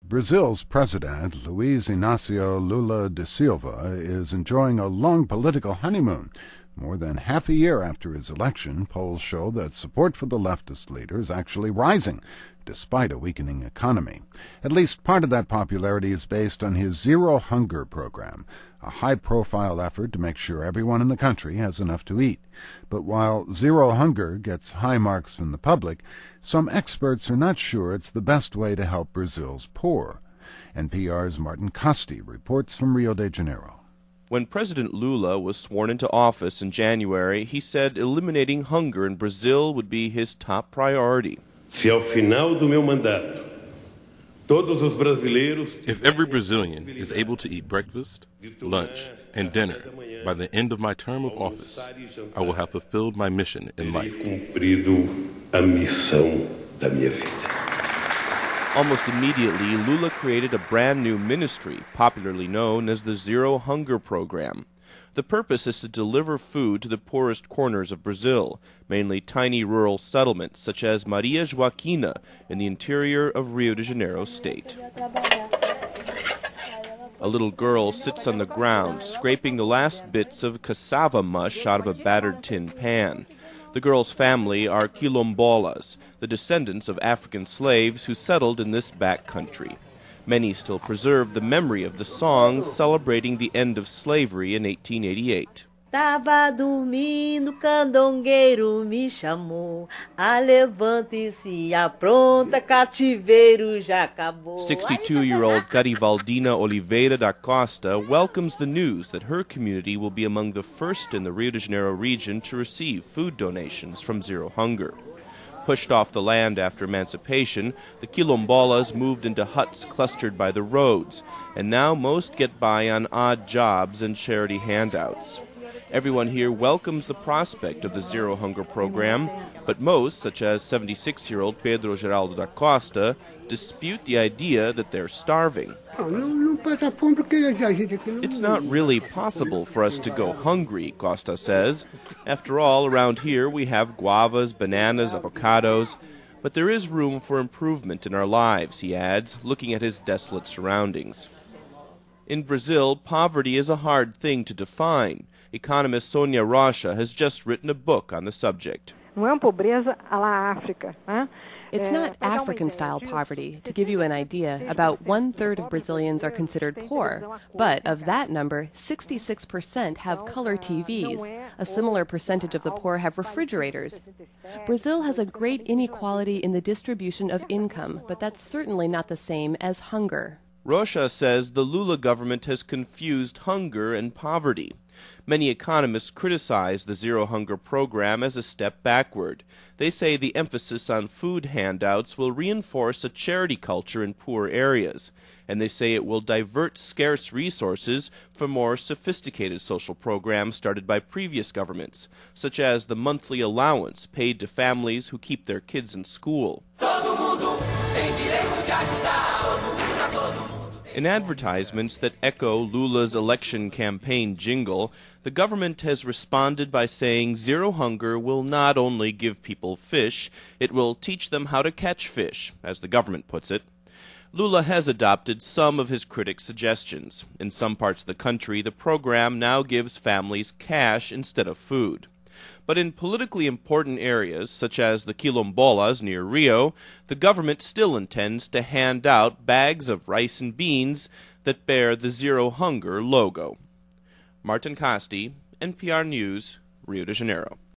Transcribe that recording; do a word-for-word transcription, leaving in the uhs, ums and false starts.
Brazil's president, Luiz Inácio Lula da Silva, is enjoying a long political honeymoon. More than half a year after his election, polls show that support for the leftist leader is actually rising, despite a weakening economy. At least part of that popularity is based on his Zero Hunger program, a high-profile effort to make sure everyone in the country has enough to eat. But while Zero Hunger gets high marks from the public, some experts are not sure it's the best way to help Brazil's poor. N P R's Martin Casti reports from Rio de Janeiro. When President Lula was sworn into office in January, he said eliminating hunger in Brazil would be his top priority. Se ao final do meu mandato, todos os brasileiros... If every Brazilian is able to eat breakfast, lunch, and dinner by the end of my term of office, I will have fulfilled my mission in life. Cumprido a missão da minha vida. Almost immediately, Lula created a brand new ministry, popularly known as the Zero Hunger Program. The purpose is to deliver food to the poorest corners of Brazil, mainly tiny rural settlements such as Maria Joaquina in the interior of Rio de Janeiro state. A little girl sits on the ground, scraping the last bits of cassava mush out of a battered tin pan. The girl's family are quilombolas, the descendants of African slaves who settled in this back country. Many still preserve the memory of the songs celebrating the end of slavery in eighteen eighty-eight. Tava dormindo, candongueiro me chamou. A levante-se, apronta, cativeiro já acabou. sixty-two-year-old Garivaldina Oliveira da Costa welcomes the news that her community will be among the first in the Rio de Janeiro region to receive food donations from Zero Hunger. Pushed off the land after emancipation, the quilombolas moved into huts clustered by the roads, and now most get by on odd jobs and charity handouts. Everyone here welcomes the prospect of the Zero Hunger program, but most, such as seventy-six-year-old Pedro Geraldo da Costa, dispute the idea that they're starving. It's not really possible for us to go hungry, Costa says. After all, around here we have guavas, bananas, avocados, but there is room for improvement in our lives, he adds, looking at his desolate surroundings. In Brazil, poverty is a hard thing to define. Economist Sonia Rocha has just written a book on the subject. It's not African-style poverty. To give you an idea, about one-third of Brazilians are considered poor, but of that number, sixty-six percent have color T Vs. A similar percentage of the poor have refrigerators. Brazil has a great inequality in the distribution of income, but that's certainly not the same as hunger. Rocha says the Lula government has confused hunger and poverty. Many economists criticize the Zero Hunger program as a step backward. They say the emphasis on food handouts will reinforce a charity culture in poor areas, and they say it will divert scarce resources for more sophisticated social programs started by previous governments, such as the monthly allowance paid to families who keep their kids in school. In advertisements that echo Lula's election campaign jingle, the government has responded by saying Zero Hunger will not only give people fish, it will teach them how to catch fish, as the government puts it. Lula has adopted some of his critics' suggestions. In some parts of the country, the program now gives families cash instead of food. But in politically important areas, such as the quilombolas near Rio, the government still intends to hand out bags of rice and beans that bear the Zero Hunger logo. Martin Casti, N P R News, Rio de Janeiro.